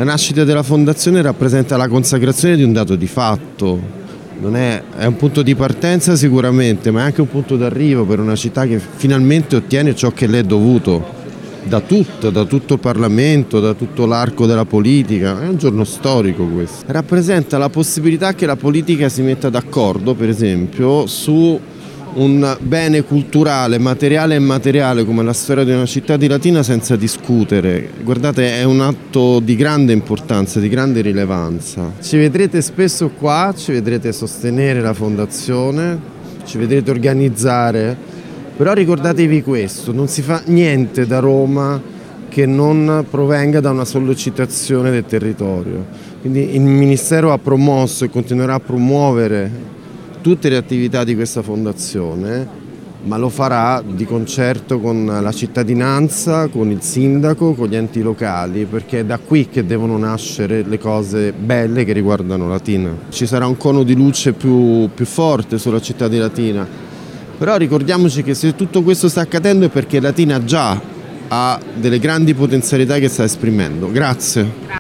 La nascita della fondazione rappresenta la consacrazione di un dato di fatto. È un punto di partenza sicuramente, ma è anche un punto d'arrivo per una città che finalmente ottiene ciò che le è dovuto da tutto il Parlamento, da tutto l'arco della politica. È un giorno storico questo. Rappresenta la possibilità che la politica si metta d'accordo, per esempio, su un bene culturale, materiale e immateriale come la storia di una città di Latina senza discutere. Guardate, è un atto di grande importanza, di grande rilevanza. Ci vedrete spesso qua, ci vedrete sostenere la fondazione, ci vedrete organizzare, però ricordatevi questo, non si fa niente da Roma che non provenga da una sollecitazione del territorio. Quindi il Ministero ha promosso e continuerà a promuovere tutte le attività di questa fondazione, ma lo farà di concerto con la cittadinanza, con il sindaco, con gli enti locali, perché è da qui che devono nascere le cose belle che riguardano Latina. Ci sarà un cono di luce più forte sulla città di Latina, però ricordiamoci che se tutto questo sta accadendo è perché Latina già ha delle grandi potenzialità che sta esprimendo. Grazie.